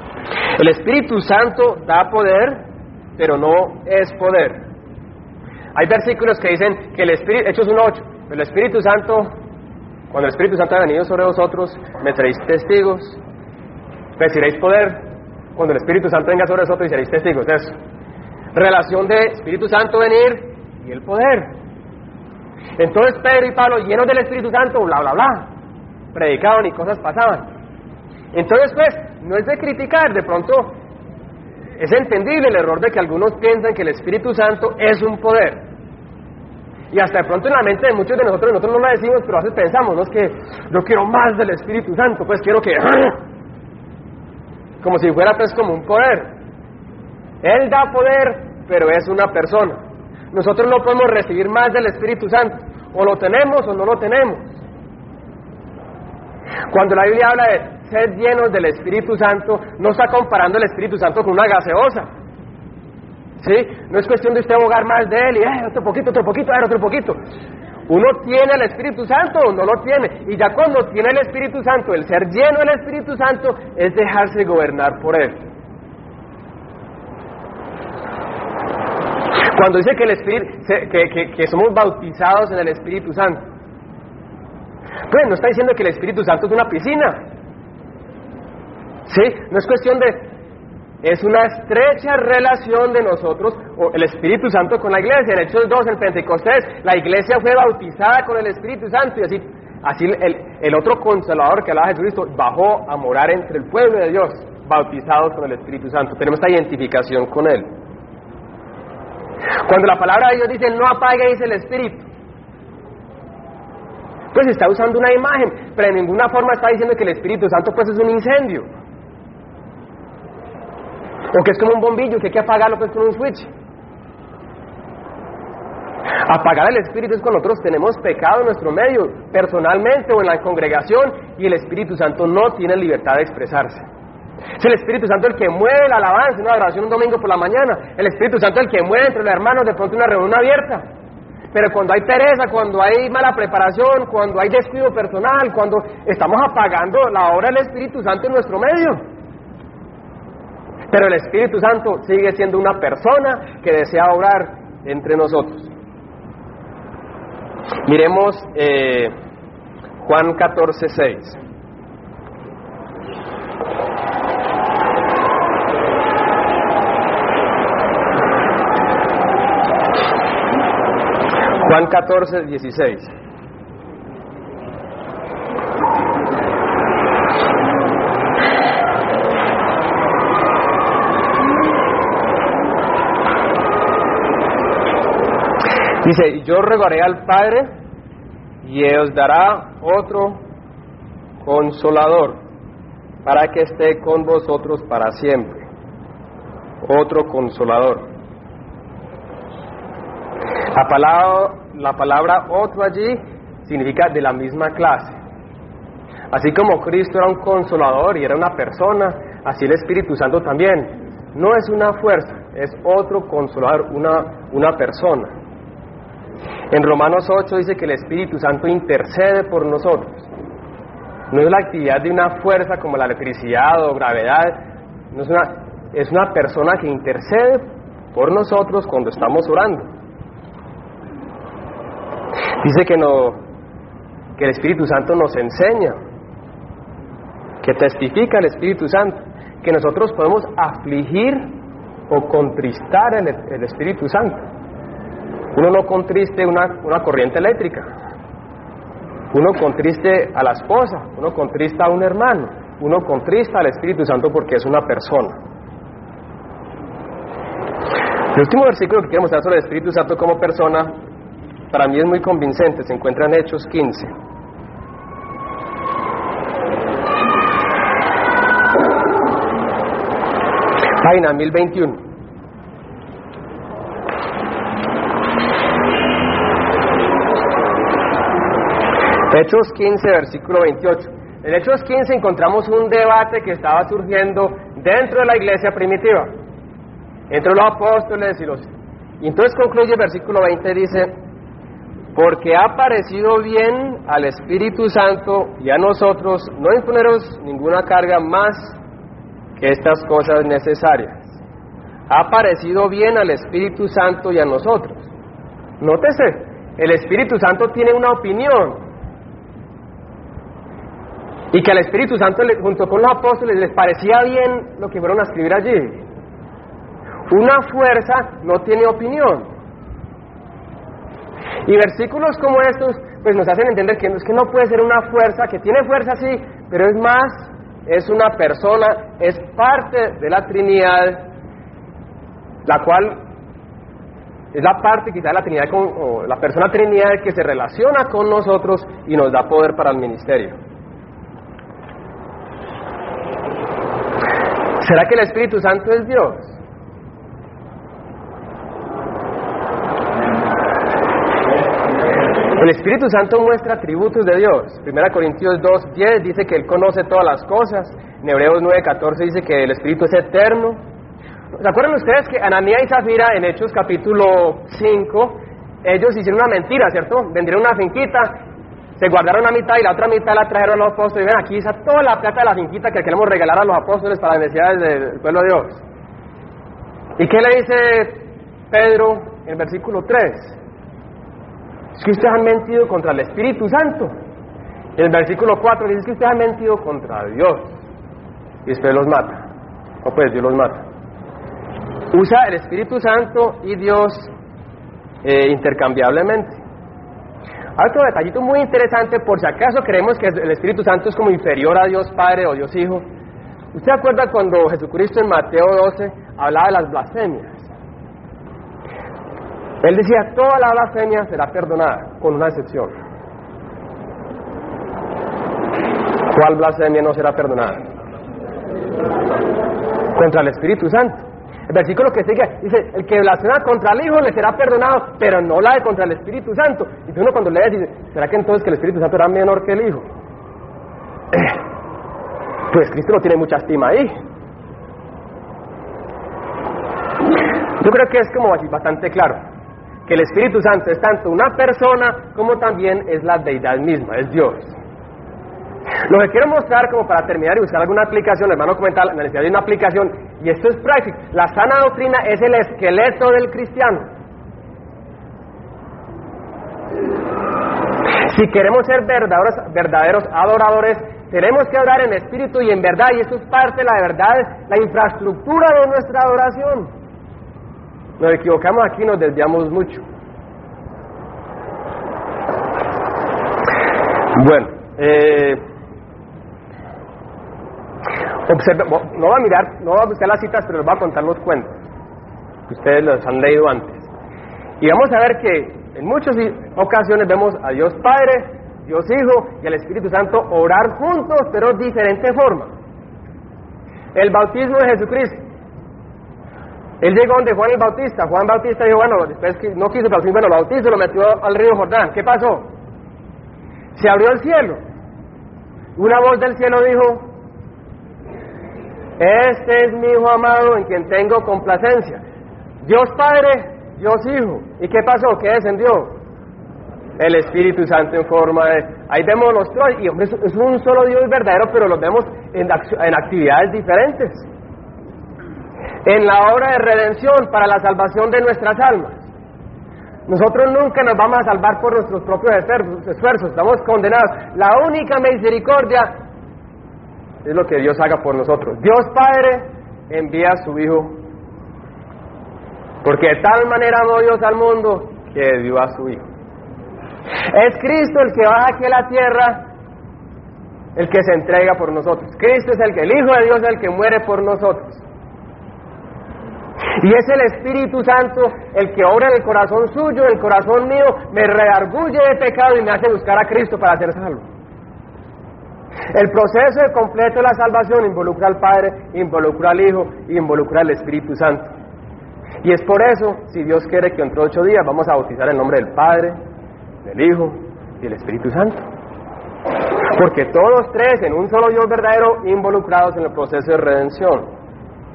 El Espíritu Santo da poder, pero no es poder. Hay versículos que dicen que el Espíritu, Hechos uno ocho, el Espíritu Santo, cuando el Espíritu Santo ha venido sobre vosotros, me seréis testigos, recibiréis poder, cuando el Espíritu Santo venga sobre vosotros y seréis testigos. Eso. Relación de Espíritu Santo venir y el poder. Entonces Pedro y Pablo, llenos del Espíritu Santo, bla, bla, bla, predicaban y cosas pasaban. Entonces, pues, no es de criticar, de pronto es entendible el error de que algunos piensan que el Espíritu Santo es un poder. Y hasta de pronto en la mente de muchos de nosotros, nosotros no lo decimos, pero a veces pensamos, no es que yo quiero más del Espíritu Santo, pues quiero que... como si fuera pues como un poder. Él da poder, pero es una persona. Nosotros no podemos recibir más del Espíritu Santo, o lo tenemos o no lo tenemos. Cuando la Biblia habla de ser llenos del Espíritu Santo, no está comparando el Espíritu Santo con una gaseosa. ¿Sí? No es cuestión de usted ahogar más de él y eh, otro poquito, otro poquito, eh, otro poquito. Uno tiene el Espíritu Santo o no lo tiene. Y ya cuando tiene el Espíritu Santo, el ser lleno del Espíritu Santo es dejarse gobernar por él. Cuando dice que, el Espíritu, que, que, que somos bautizados en el Espíritu Santo, pues no está diciendo que el Espíritu Santo es una piscina. ¿Sí? No es cuestión de... Es una estrecha relación de nosotros, o el Espíritu Santo con la iglesia. En Hechos dos, en Pentecostés, la iglesia fue bautizada con el Espíritu Santo, y así, así el, el otro Consolador que hablaba Jesucristo bajó a morar entre el pueblo de Dios, bautizados con el Espíritu Santo. Tenemos esta identificación con Él. Cuando la palabra de Dios dice, no apaguéis el Espíritu, pues está usando una imagen, pero en ninguna forma está diciendo que el Espíritu Santo pues es un incendio, o que es como un bombillo que hay que apagarlo pues con un switch. Apagar el Espíritu es cuando nosotros tenemos pecado en nuestro medio, personalmente o en la congregación, y el Espíritu Santo no tiene libertad de expresarse. Es el Espíritu Santo el que mueve la alabanza, una adoración un domingo por la mañana. El Espíritu Santo el que mueve entre los hermanos de pronto una reunión abierta. Pero cuando hay pereza, cuando hay mala preparación, cuando hay descuido personal, cuando estamos apagando la obra del Espíritu Santo en nuestro medio. Pero el Espíritu Santo sigue siendo una persona que desea obrar entre nosotros. Miremos eh, Juan catorce, seis. Juan catorce, dieciséis. Dice, yo rogaré al Padre y Él os dará otro consolador para que esté con vosotros para siempre. Otro consolador. La palabra, la palabra otro allí significa de la misma clase. Así como Cristo era un consolador y era una persona, así el Espíritu Santo también. No es una fuerza, es otro consolador, una, una persona. En Romanos ocho dice que el Espíritu Santo intercede por nosotros. No es la actividad de una fuerza como la electricidad o gravedad, no es una, es una persona que intercede por nosotros cuando estamos orando. Dice que, no, que el Espíritu Santo nos enseña, que testifica el Espíritu Santo, que nosotros podemos afligir o contristar el, el Espíritu Santo. Uno no contriste una, una corriente eléctrica, uno contriste a la esposa, uno contrista a un hermano, uno contrista al Espíritu Santo porque es una persona. El último versículo que quiero mostrar sobre el Espíritu Santo como persona, para mí es muy convincente, se encuentra en Hechos quince. Página mil veintiuno. Hechos quince, versículo veintiocho. En Hechos quince encontramos un debate que estaba surgiendo dentro de la iglesia primitiva, entre los apóstoles y los... Y entonces concluye el versículo veinte, dice: porque ha parecido bien al Espíritu Santo y a nosotros no imponeros ninguna carga más que estas cosas necesarias. Ha parecido bien al Espíritu Santo y a nosotros Nótese, el Espíritu Santo tiene una opinión. Y que al Espíritu Santo, junto con los apóstoles, les parecía bien lo que fueron a escribir allí. Una fuerza no tiene opinión. Y versículos como estos, pues nos hacen entender que, es que no puede ser una fuerza, que tiene fuerza sí, pero es más, es una persona, es parte de la Trinidad, la cual es la parte quizá de la Trinidad, con, o la persona Trinidad que se relaciona con nosotros y nos da poder para el ministerio. ¿Será que el Espíritu Santo es Dios? El Espíritu Santo muestra atributos de Dios. Primera Corintios dos diez dice que Él conoce todas las cosas. En Hebreos nueve catorce dice que el Espíritu es eterno. ¿Se acuerdan ustedes que Ananías y Zafira en Hechos capítulo cinco, ellos hicieron una mentira, ¿cierto? Vendieron una finquita, se guardaron la mitad y la otra mitad la trajeron a los apóstoles. Y ven, aquí está toda la plata de la finquita que queremos regalar a los apóstoles para las necesidades del pueblo de Dios. ¿Y qué le dice Pedro en el versículo tres? Es que ustedes han mentido contra el Espíritu Santo. En el versículo cuatro dice que ustedes han mentido contra Dios. Y después los mata. O pues Dios los mata. Usa el Espíritu Santo y Dios eh, intercambiablemente. Otro detallito muy interesante, por si acaso creemos que el Espíritu Santo es como inferior a Dios Padre o Dios Hijo. ¿Usted se acuerda cuando Jesucristo en Mateo doce hablaba de las blasfemias? Él decía, toda la blasfemia será perdonada, con una excepción. ¿Cuál blasfemia no será perdonada? Contra el Espíritu Santo. El versículo que sigue dice, el que blasfema contra el Hijo le será perdonado, pero no la de contra el Espíritu Santo. Y uno cuando lee dice, ¿será que entonces que el Espíritu Santo era menor que el Hijo? Eh, pues Cristo no tiene mucha estima ahí. Yo creo que es como así bastante claro que el Espíritu Santo es tanto una persona como también es la deidad misma, es Dios. Lo que quiero mostrar, como para terminar y buscar alguna aplicación, el hermano comenta la necesidad de una aplicación, y esto es práctico. La sana doctrina es el esqueleto del cristiano. Si queremos ser verdaderos, verdaderos adoradores, tenemos que adorar en espíritu y en verdad, y esto es parte de la verdad, la infraestructura de nuestra adoración. Nos equivocamos aquí, nos desviamos mucho. Bueno, eh, observe, no va a mirar, no va a buscar las citas, pero les voy a contar los cuentos que ustedes los han leído antes. Y vamos a ver que en muchas ocasiones vemos a Dios Padre, Dios Hijo y al Espíritu Santo orar juntos, pero de diferente forma. El bautismo de Jesucristo. Él llegó donde Juan el Bautista. Juan Bautista dijo, bueno, después que no quiso bautismo, bueno, lo bautizo, lo metió al río Jordán. ¿Qué pasó? Se abrió el cielo. Una voz del cielo dijo, este es mi Hijo amado en quien tengo complacencia. Dios Padre, Dios Hijo. ¿Y qué pasó? ¿Qué descendió? El Espíritu Santo en forma de... Ahí vemos los tres, y hombre, es un solo Dios verdadero, pero los vemos en, en actividades diferentes. En la obra de redención para la salvación de nuestras almas. Nosotros nunca nos vamos a salvar por nuestros propios esfuerzos, estamos condenados. La única misericordia es lo que Dios haga por nosotros. Dios Padre envía a su Hijo, porque de tal manera amó Dios al mundo que dio a su Hijo. Es Cristo el que baja aquí a la tierra, el que se entrega por nosotros. Cristo es el que, el Hijo de Dios es el que muere por nosotros. Y es el Espíritu Santo el que obra en el corazón suyo, en el corazón mío, me redarguye de pecado y me hace buscar a Cristo para ser salvo. El proceso de completo de la salvación involucra al Padre, involucra al Hijo y involucra al Espíritu Santo. Y es por eso, si Dios quiere, que entre ocho días vamos a bautizar en nombre del Padre, del Hijo y del Espíritu Santo. Porque todos tres, en un solo Dios verdadero, involucrados en el proceso de redención.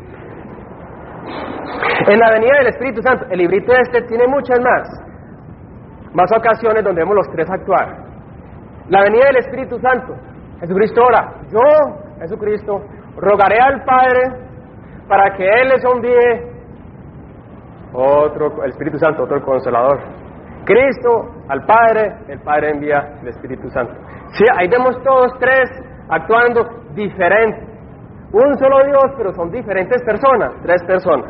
En la venida del Espíritu Santo, el librito este tiene muchas más, más ocasiones donde vemos los tres actuar. La venida del Espíritu Santo, Jesucristo ora, yo, Jesucristo, rogaré al Padre para que Él les envíe otro, el Espíritu Santo, otro Consolador, Cristo al Padre, el Padre envía el Espíritu Santo. Sí, ahí vemos todos tres actuando diferentes. Un solo Dios, pero son diferentes personas, tres personas.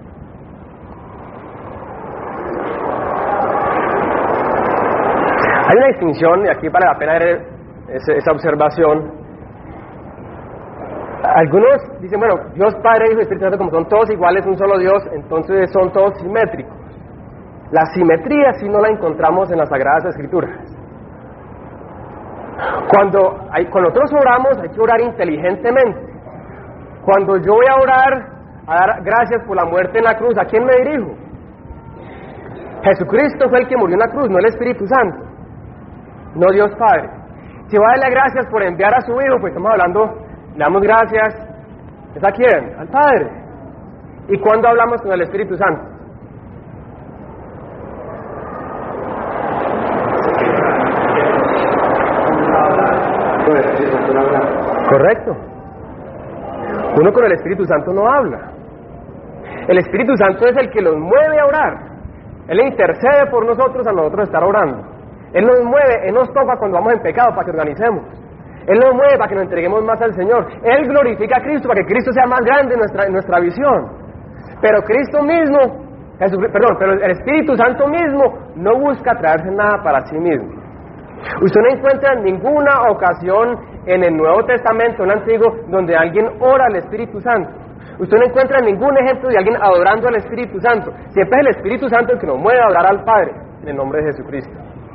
Hay una distinción, y aquí vale la pena ver esa observación. Algunos dicen, bueno, Dios Padre, Hijo y Espíritu Santo, como son todos iguales, un solo Dios, entonces son todos simétricos. La simetría sí no la encontramos en las Sagradas Escrituras. Cuando, hay, cuando nosotros oramos, hay que orar inteligentemente. Cuando yo voy a orar, a dar gracias por la muerte en la cruz, ¿a quién me dirijo? Jesucristo fue el que murió en la cruz, no el Espíritu Santo, no Dios Padre. Si voy a darle gracias por enviar a su Hijo, pues estamos hablando, le damos gracias, ¿es a quién? Al Padre. ¿Y cuándo hablamos con el Espíritu Santo? Correcto. Uno con el Espíritu Santo no habla. El Espíritu Santo es el que los mueve a orar. Él intercede por nosotros a nosotros estar orando. Él nos mueve, Él nos toca cuando vamos en pecado para que organicemos. Él nos mueve para que nos entreguemos más al Señor. Él glorifica a Cristo para que Cristo sea más grande en nuestra, en nuestra visión. Pero Cristo mismo, Jesús, perdón, pero el Espíritu Santo mismo no busca traerse nada para sí mismo. Usted no encuentra ninguna ocasión en el Nuevo Testamento, en el Antiguo, donde alguien ora al Espíritu Santo. Usted no encuentra ningún ejemplo de alguien adorando al Espíritu Santo. Siempre es el Espíritu Santo el que nos mueve a adorar al Padre, en el nombre de Jesucristo.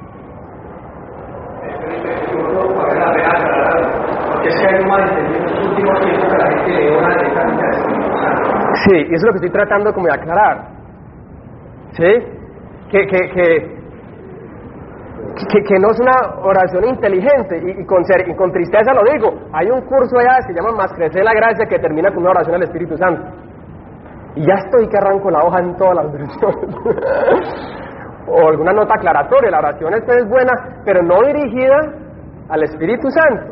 Porque es que hay un malentendido en los últimos tiempos que la gente le ora directamente al Espíritu Santo. Sí, y eso es lo que estoy tratando como de aclarar. ¿Sí? Que, que, que, que, que no es una oración inteligente, y, y, con ser, y con tristeza lo digo. Hay un curso allá que se llama Más Crecer la Gracia, que termina con una oración al Espíritu Santo. Y ya estoy que arranco la hoja en todas las versiones. O alguna nota aclaratoria. La oración esta es buena, pero no dirigida al Espíritu Santo.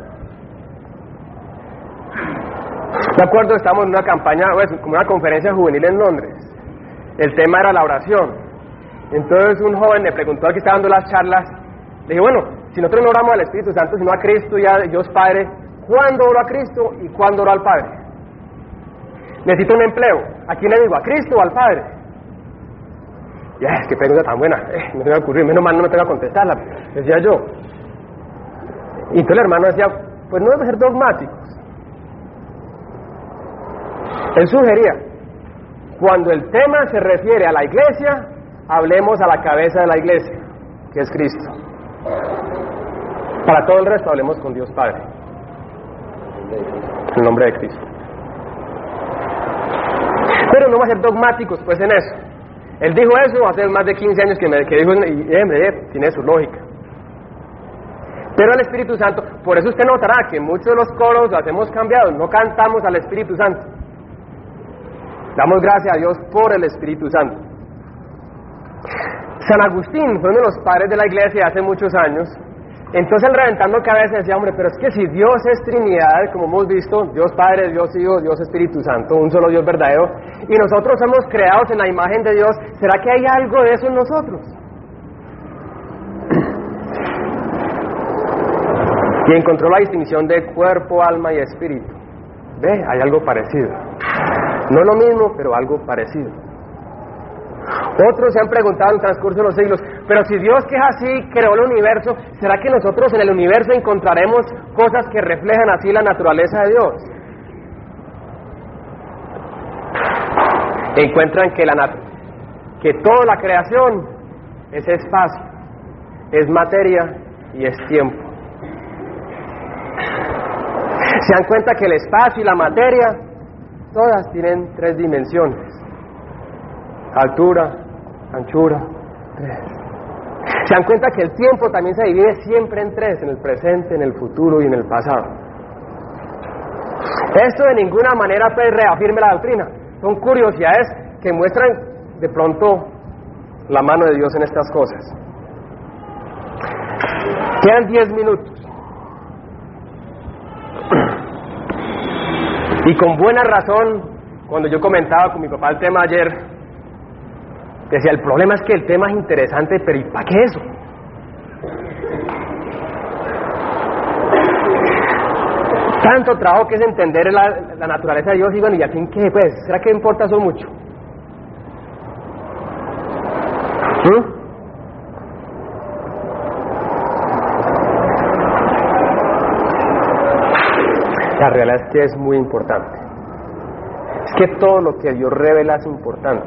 De acuerdo, estamos en una campaña, pues, como una conferencia juvenil en Londres. El tema era la oración. Entonces un joven le preguntó al que estaba dando las charlas, le dije, bueno, si nosotros no oramos al Espíritu Santo, sino a Cristo y a Dios Padre, ¿cuándo oro a Cristo y cuándo oro al Padre? Necesito un empleo. ¿A quién le digo? ¿A Cristo o al Padre? Ya, es que pregunta tan buena. Eh, me tengo que ocurrir, menos mal no me tengo que contestarla, decía yo. Y entonces el hermano decía, pues no debe ser dogmáticos. Él sugería, cuando el tema se refiere a la iglesia, hablemos a la cabeza de la iglesia, que es Cristo. Para todo el resto hablemos con Dios Padre, en el nombre de Cristo. Pero no va a ser dogmáticos pues en eso. Él dijo eso hace más de quince años que, me, que dijo, y eh, eh, tiene su lógica. Pero el Espíritu Santo, por eso usted notará que muchos de los coros los hemos cambiado, no cantamos al Espíritu Santo. Damos gracias a Dios por el Espíritu Santo. San Agustín fue uno de los padres de la iglesia hace muchos años. Entonces él, reventando cabeza, decía, hombre, pero es que si Dios es Trinidad, como hemos visto, Dios Padre, Dios Hijo, Dios Espíritu Santo, un solo Dios verdadero, y nosotros somos creados en la imagen de Dios, ¿será que hay algo de eso en nosotros? Y encontró la distinción de cuerpo, alma y espíritu. Ve, hay algo parecido. No lo mismo, pero algo parecido. Otros se han preguntado en el transcurso de los siglos, pero si Dios, que es así, creó el universo, ¿será que nosotros en el universo encontraremos cosas que reflejan así la naturaleza de Dios? Encuentran que, la nat- que toda la creación es espacio, es materia y es tiempo. Se dan cuenta que el espacio y la materia todas tienen tres dimensiones: altura, anchura, tres. Se dan cuenta que el tiempo también se divide siempre en tres: en el presente, en el futuro y en el pasado. Esto de ninguna manera puede reafirme la doctrina. Son curiosidades que muestran de pronto la mano de Dios en estas cosas. Quedan diez minutos. Y con buena razón, cuando yo comentaba con mi papá el tema ayer, Decía, el problema es que el tema es interesante, pero ¿y para qué eso? Tanto trabajo que es entender la, la naturaleza de Dios, y bueno, ¿y a quién qué? Pues, ¿será que importa eso mucho? ¿Mm? La realidad es que es muy importante. Es que todo lo que Dios revela es importante.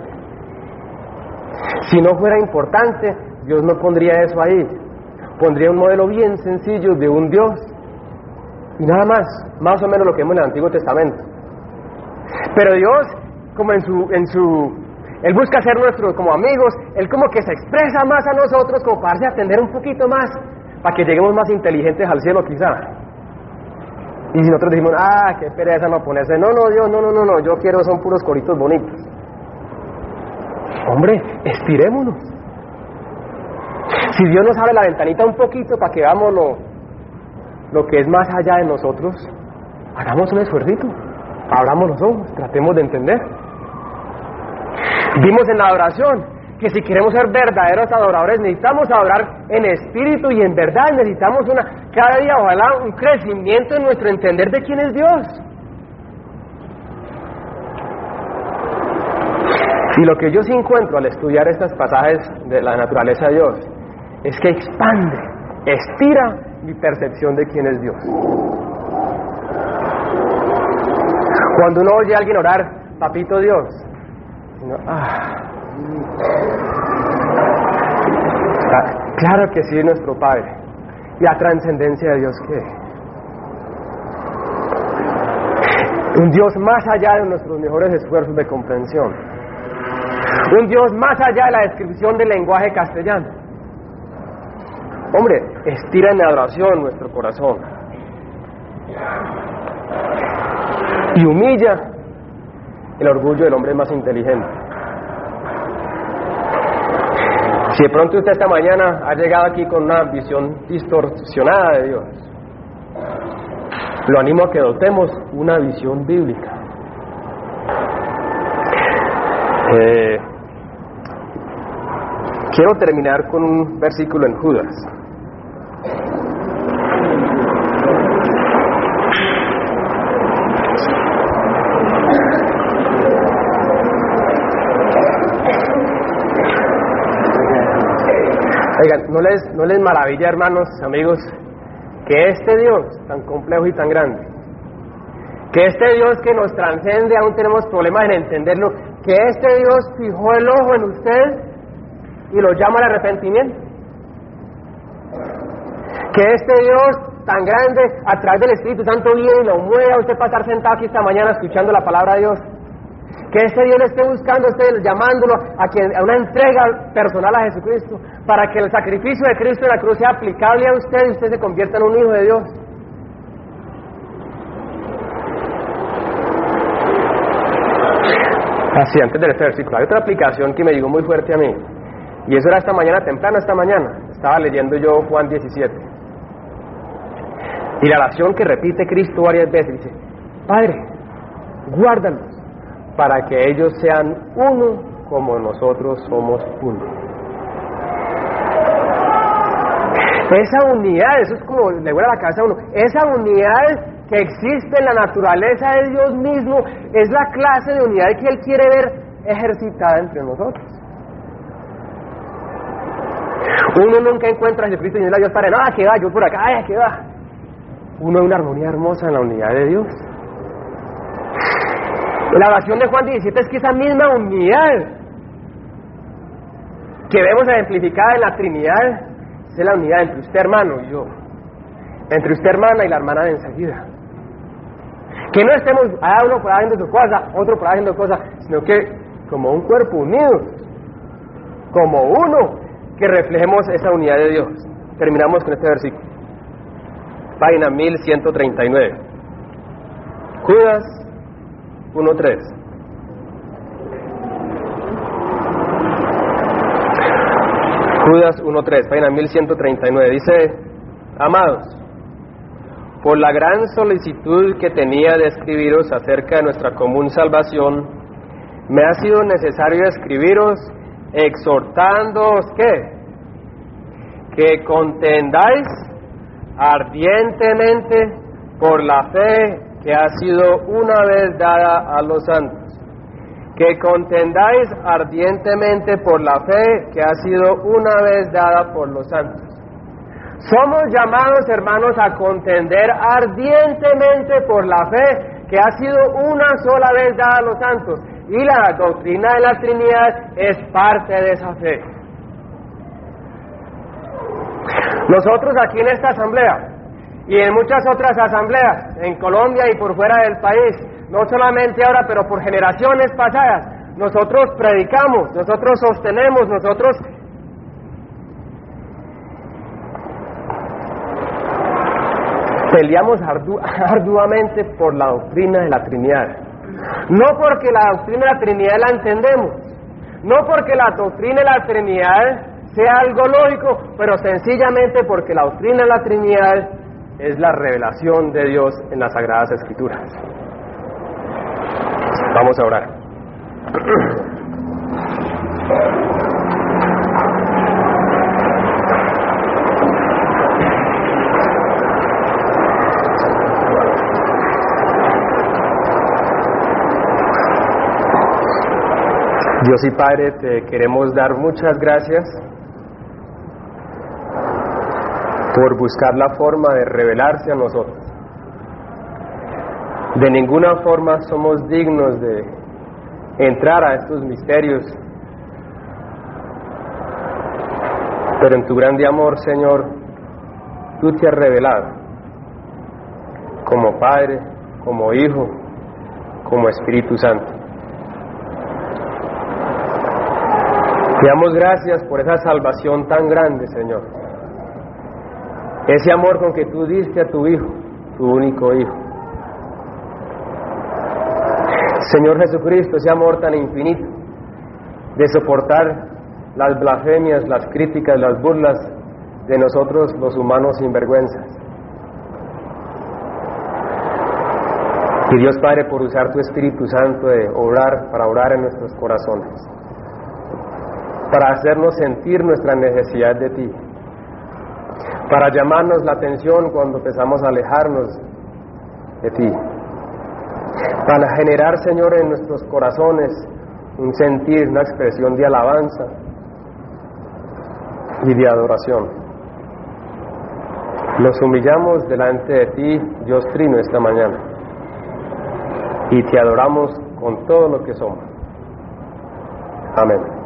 Si no fuera importante, Dios no pondría eso ahí. Pondría un modelo bien sencillo de un Dios y nada más, más o menos lo que vemos en el Antiguo Testamento. Pero Dios, como en su, en su, Él busca ser nuestros como amigos, Él como que se expresa más a nosotros, como para darse a atender un poquito más, para que lleguemos más inteligentes al cielo quizá. Y si nosotros decimos, ah, qué pereza no ponerse, no, no, Dios, no, no, no, no, yo quiero, son puros coritos bonitos. Hombre, estirémonos. Si Dios nos abre la ventanita un poquito para que veamos lo, lo que es más allá de nosotros, hagamos un esfuercito, abramos los ojos, tratemos de entender. Vimos en la adoración que si queremos ser verdaderos adoradores necesitamos adorar en espíritu y en verdad, necesitamos una cada día ojalá un crecimiento en nuestro entender de quién es Dios. Y lo que yo sí encuentro al estudiar estos pasajes de la naturaleza de Dios es que expande, estira mi percepción de quién es Dios. Cuando uno oye a alguien orar, papito Dios, uno, ah, claro que sí, nuestro Padre. ¿Y la trascendencia de Dios qué? Un Dios más allá de nuestros mejores esfuerzos de comprensión. Un Dios más allá de la descripción del lenguaje castellano. Hombre, estira en adoración nuestro corazón. Y humilla el orgullo del hombre más inteligente. Si de pronto usted esta mañana ha llegado aquí con una visión distorsionada de Dios, lo animo a que adoptemos una visión bíblica. Eh, quiero terminar con un versículo en Judas. Oigan, ¿no les, no les maravilla, hermanos, amigos, que este Dios tan complejo y tan grande, que este Dios que nos transcende, aún tenemos problemas en entenderlo, que este Dios fijó el ojo en usted y lo llama al arrepentimiento? Que este Dios tan grande, a través del Espíritu Santo, viene y lo mueve a usted para estar sentado aquí esta mañana escuchando la palabra de Dios. Que este Dios le esté buscando a usted, llamándolo a, que, a una entrega personal a Jesucristo, para que el sacrificio de Cristo en la cruz sea aplicable a usted y usted se convierta en un hijo de Dios. Así, antes del versículo, hay otra aplicación que me llegó muy fuerte a mí, y eso era esta mañana, temprano esta mañana, estaba leyendo yo Juan diecisiete, y la oración que repite Cristo varias veces, dice, Padre, guárdalos, para que ellos sean uno como nosotros somos uno. Esa unidad, eso es como le vuela la cabeza a uno, esa unidad que existe en la naturaleza de Dios mismo, es la clase de unidad que Él quiere ver ejercitada entre nosotros. Uno nunca encuentra a Jesucristo y dice a Dios Padre, no, que va, yo por acá, ay, que va. Uno ve una armonía hermosa en la unidad de Dios. La oración de Juan diecisiete es que esa misma unidad que vemos ejemplificada en la Trinidad es la unidad entre usted hermano y yo, entre usted hermana y la hermana de enseguida. Que no estemos ah, uno por ahí haciendo su cosa, otro por ahí haciendo cosas, sino que como un cuerpo unido, como uno, que reflejemos esa unidad de Dios. Terminamos con este versículo, página mil ciento treinta y nueve, Judas uno tres. Judas uno tres, página mil ciento treinta y nueve, dice, amados, por la gran solicitud que tenía de escribiros acerca de nuestra común salvación, me ha sido necesario escribiros exhortándoos que, que contendáis ardientemente por la fe que ha sido una vez dada a los santos. Que contendáis ardientemente por la fe que ha sido una vez dada por los santos. Somos llamados, hermanos, a contender ardientemente por la fe que ha sido una sola vez dada a los santos. Y la doctrina de la Trinidad es parte de esa fe. Nosotros aquí en esta asamblea y en muchas otras asambleas, en Colombia y por fuera del país, no solamente ahora, pero por generaciones pasadas, nosotros predicamos, nosotros sostenemos, nosotros peleamos ardu arduamente por la doctrina de la Trinidad. No porque la doctrina de la Trinidad la entendemos, no porque la doctrina de la Trinidad sea algo lógico, pero sencillamente porque la doctrina de la Trinidad es la revelación de Dios en las Sagradas Escrituras. Vamos a orar. Dios y Padre, te queremos dar muchas gracias por buscar la forma de revelarse a nosotros. De ninguna forma somos dignos de entrar a estos misterios, pero en tu grande amor, Señor, tú te has revelado como Padre, como Hijo, como Espíritu Santo. Te damos gracias por esa salvación tan grande, Señor. Ese amor con que tú diste a tu Hijo, tu único Hijo. Señor Jesucristo, ese amor tan infinito de soportar las blasfemias, las críticas, las burlas de nosotros los humanos sinvergüenzas. Y Dios Padre, por usar tu Espíritu Santo de obrar, para obrar en nuestros corazones, para hacernos sentir nuestra necesidad de ti, para llamarnos la atención cuando empezamos a alejarnos de ti, para generar, Señor, en nuestros corazones un sentir, una expresión de alabanza y de adoración. Nos humillamos delante de ti, Dios Trino, esta mañana, y te adoramos con todo lo que somos. Amén.